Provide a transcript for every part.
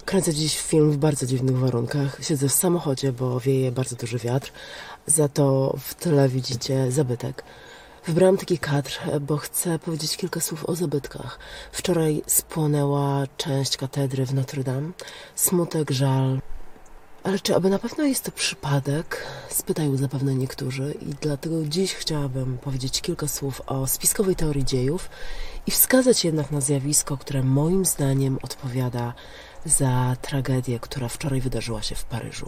Kręcę dziś film w bardzo dziwnych warunkach. Siedzę w samochodzie, bo wieje bardzo duży wiatr. Za to w tle widzicie zabytek. Wybrałam taki kadr, bo chcę powiedzieć kilka słów o zabytkach. Wczoraj spłonęła część katedry w Notre Dame. Smutek, żal. Ale czy aby na pewno jest to przypadek? Spytają zapewne niektórzy i dlatego dziś chciałabym powiedzieć kilka słów o spiskowej teorii dziejów i wskazać jednak na zjawisko, które moim zdaniem odpowiada za tragedię, która wczoraj wydarzyła się w Paryżu.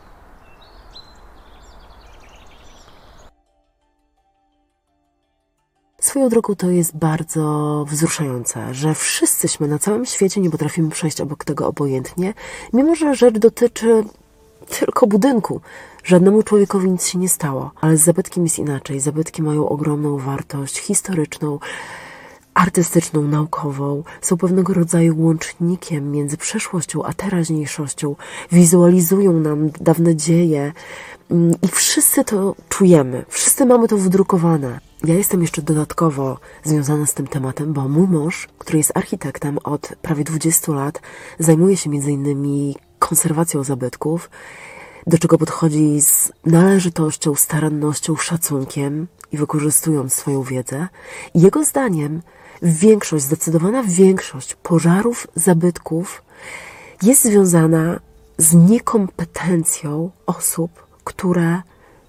Swoją drogą to jest bardzo wzruszające, że wszyscyśmy na całym świecie nie potrafimy przejść obok tego obojętnie, mimo że rzecz dotyczy tylko budynku. Żadnemu człowiekowi nic się nie stało, ale z zabytkiem jest inaczej. Zabytki mają ogromną wartość historyczną, artystyczną, naukową. Są pewnego rodzaju łącznikiem między przeszłością a teraźniejszością. Wizualizują nam dawne dzieje i wszyscy to czujemy. Wszyscy mamy to wydrukowane. Ja jestem jeszcze dodatkowo związana z tym tematem, bo mój mąż, który jest architektem od prawie 20 lat, zajmuje się m.in. konserwacją zabytków, do czego podchodzi z należytością, starannością, szacunkiem i wykorzystując swoją wiedzę. I jego zdaniem zdecydowana większość pożarów zabytków jest związana z niekompetencją osób, które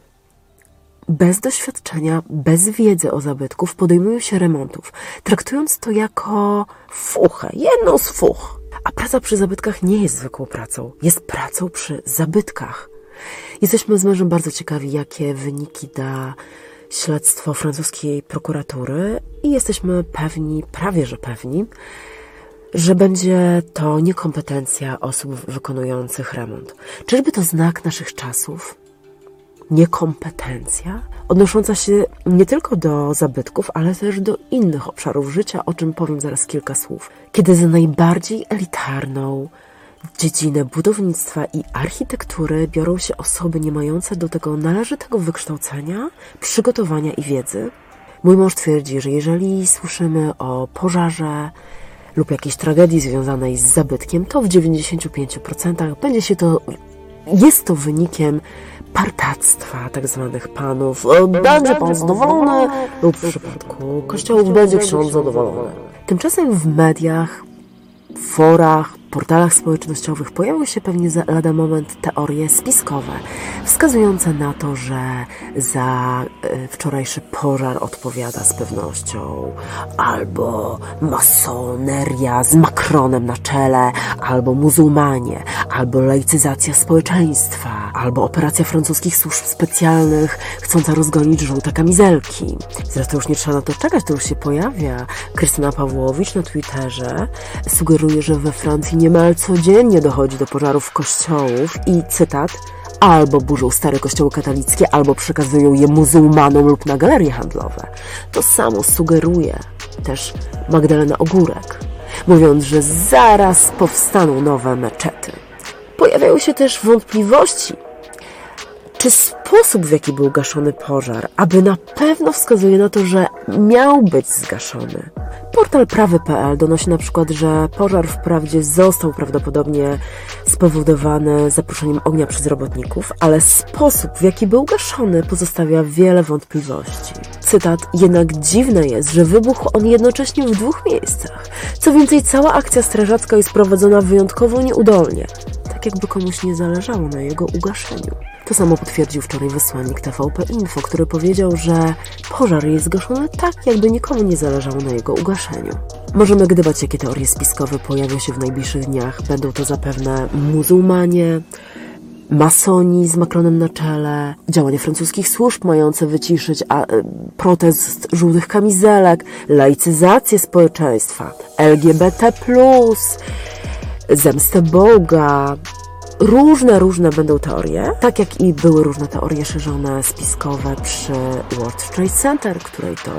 bez doświadczenia, bez wiedzy o zabytków podejmują się remontów, traktując to jako fuchę, jedną z fuch. A praca przy zabytkach nie jest zwykłą pracą, jest pracą przy zabytkach. Jesteśmy z mężem bardzo ciekawi, jakie wyniki da śledztwo francuskiej prokuratury i jesteśmy pewni, prawie że pewni, że będzie to niekompetencja osób wykonujących remont. Czyżby to znak naszych czasów? Niekompetencja odnosząca się nie tylko do zabytków, ale też do innych obszarów życia, o czym powiem zaraz kilka słów. Kiedy za najbardziej elitarną dziedzinę budownictwa i architektury biorą się osoby nie mające do tego należytego wykształcenia, przygotowania i wiedzy. Mój mąż twierdzi, że jeżeli słyszymy o pożarze lub jakiejś tragedii związanej z zabytkiem, to w 95% jest to wynikiem partactwa tak zwanych panów. Będzie pan zadowolony lub w przypadku kościołów będzie ksiądz zadowolony. Tymczasem w mediach, forach, portalach społecznościowych pojawiły się pewnie lada moment teorie spiskowe, wskazujące na to, że za wczorajszy pożar odpowiada z pewnością albo masoneria z Macronem na czele, albo muzułmanie, albo laicyzacja społeczeństwa, albo operacja francuskich służb specjalnych chcąca rozgonić żółte kamizelki. Zresztą już nie trzeba na to czekać, to już się pojawia. Krystyna Pawłowicz na Twitterze sugeruje, że we Francji niemal codziennie dochodzi do pożarów kościołów i, cytat, albo burzą stare kościoły katolickie, albo przekazują je muzułmanom lub na galerie handlowe. To samo sugeruje też Magdalena Ogórek, mówiąc, że zaraz powstaną nowe meczety. Pojawiają się też wątpliwości, czy sposób, w jaki był gaszony pożar, aby na pewno wskazuje na to, że miał być zgaszony. Portal prawy.pl donosi na przykład, że pożar wprawdzie został prawdopodobnie spowodowany zaproszeniem ognia przez robotników, ale sposób, w jaki był gaszony, pozostawia wiele wątpliwości. Cytat, jednak dziwne jest, że wybuchł on jednocześnie w 2 miejscach. Co więcej, cała akcja strażacka jest prowadzona wyjątkowo nieudolnie, tak jakby komuś nie zależało na jego ugaszeniu. To samo potwierdził wczoraj wysłannik TVP Info, który powiedział, że pożar jest gaszony tak, jakby nikomu nie zależało na jego ugaszeniu. Możemy gdybać, jakie teorie spiskowe pojawią się w najbliższych dniach. Będą to zapewne muzułmanie, masoni z Macronem na czele, działania francuskich służb mające wyciszyć protest żółtych kamizelek, laicyzację społeczeństwa, LGBT+, zemstę Boga, różne będą teorie, tak jak i były różne teorie szerzone, spiskowe przy World Trade Center, której to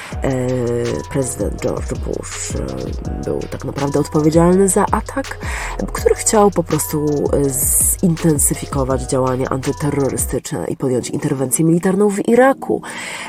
prezydent George Bush był tak naprawdę odpowiedzialny za atak, który chciał po prostu zintensyfikować działania antyterrorystyczne i podjąć interwencję militarną w Iraku.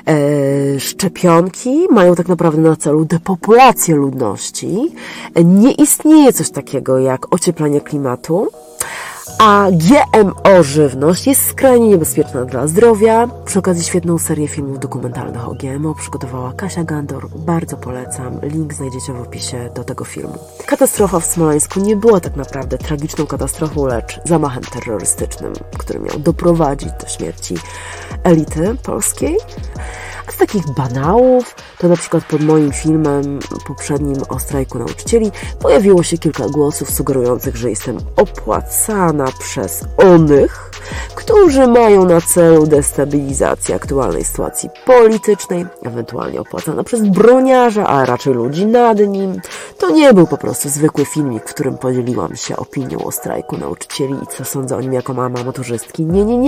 Szczepionki mają tak naprawdę na celu depopulację ludności. Nie istnieje coś takiego jak ocieplenie klimatu, a GMO żywność jest skrajnie niebezpieczna dla zdrowia. Przy okazji świetną serię filmów dokumentalnych o GMO przygotowała Kasia Gandor. Bardzo polecam. Link znajdziecie w opisie do tego filmu. Katastrofa w Smoleńsku nie była tak naprawdę tragiczną katastrofą, lecz zamachem terrorystycznym, który miał doprowadzić do śmierci elity polskiej. A z takich banałów, to na przykład pod moim filmem poprzednim o strajku nauczycieli pojawiło się kilka głosów sugerujących, że jestem opłacana przez onych, którzy mają na celu destabilizację aktualnej sytuacji politycznej, ewentualnie opłacana przez broniarza, a raczej ludzi nad nim. To nie był po prostu zwykły filmik, w którym podzieliłam się opinią o strajku nauczycieli i co sądzę o nim jako mama maturzystki.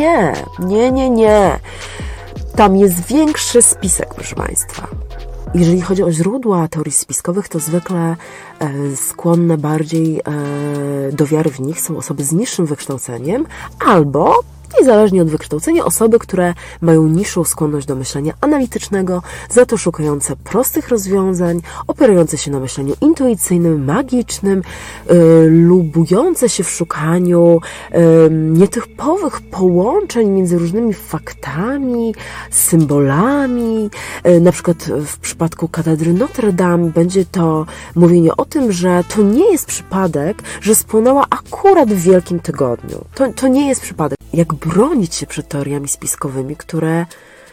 Nie. Tam jest większy spisek, proszę Państwa. Jeżeli chodzi o źródła teorii spiskowych, to zwykle skłonne bardziej do wiary w nich są osoby z niższym wykształceniem albo, niezależnie od wykształcenia, osoby, które mają niższą skłonność do myślenia analitycznego, za to szukające prostych rozwiązań, opierające się na myśleniu intuicyjnym, magicznym, lubujące się w szukaniu nietypowych połączeń między różnymi faktami, symbolami. Na przykład w przypadku katedry Notre Dame będzie to mówienie o tym, że to nie jest przypadek, że spłonęła akurat w Wielkim Tygodniu. To nie jest przypadek. Jak bronić się przed teoriami spiskowymi, które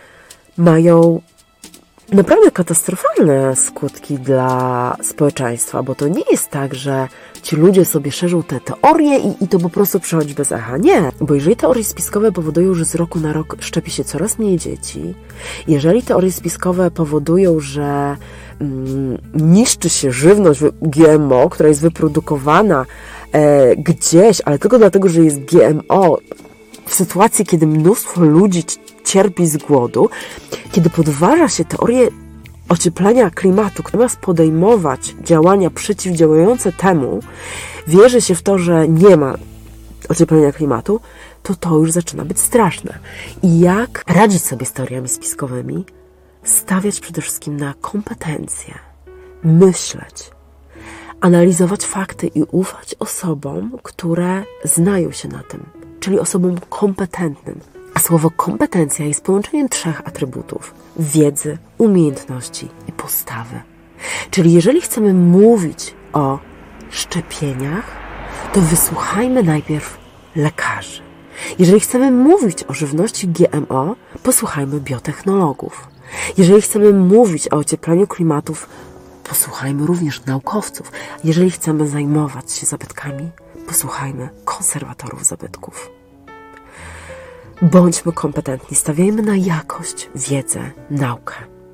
mają naprawdę katastrofalne skutki dla społeczeństwa, bo to nie jest tak, że ci ludzie sobie szerzą te teorie i to po prostu przechodzi bez echa. Nie, bo jeżeli teorie spiskowe powodują, że z roku na rok szczepi się coraz mniej dzieci, jeżeli teorie spiskowe powodują, że niszczy się żywność GMO, która jest wyprodukowana gdzieś, ale tylko dlatego, że jest GMO, w sytuacji, kiedy mnóstwo ludzi cierpi z głodu, kiedy podważa się teorię ocieplenia klimatu, zamiast podejmować działania przeciwdziałające temu, wierzy się w to, że nie ma ocieplenia klimatu, to już zaczyna być straszne. I jak radzić sobie z teoriami spiskowymi? Stawiać przede wszystkim na kompetencje, myśleć, analizować fakty i ufać osobom, które znają się na tym, czyli osobom kompetentnym. A słowo kompetencja jest połączeniem 3 atrybutów: wiedzy, umiejętności i postawy. Czyli jeżeli chcemy mówić o szczepieniach, to wysłuchajmy najpierw lekarzy. Jeżeli chcemy mówić o żywności GMO, posłuchajmy biotechnologów. Jeżeli chcemy mówić o ocieplaniu klimatów, posłuchajmy również naukowców. Jeżeli chcemy zajmować się zabytkami, posłuchajmy konserwatorów zabytków. Bądźmy kompetentni, stawiajmy na jakość, wiedzę, naukę.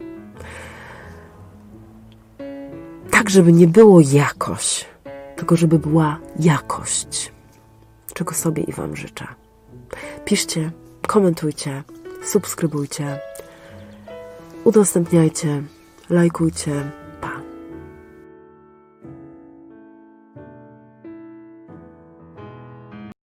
Tak, żeby nie było jakoś, tylko żeby była jakość, czego sobie i Wam życzę. Piszcie, komentujcie, subskrybujcie, udostępniajcie, lajkujcie.